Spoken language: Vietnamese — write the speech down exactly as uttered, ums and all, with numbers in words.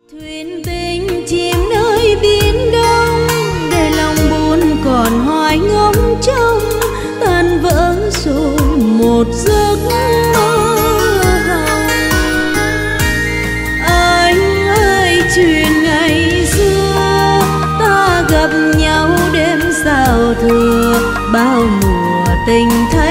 Thuyền tình chìm nơi biển đông, để lòng buồn còn hoài ngóng trông, tan vỡ rồi một giấc mơ hồng. Anh ơi chuyện ngày xưa, ta gặp nhau đêm giao thừa, bao mùa tình thân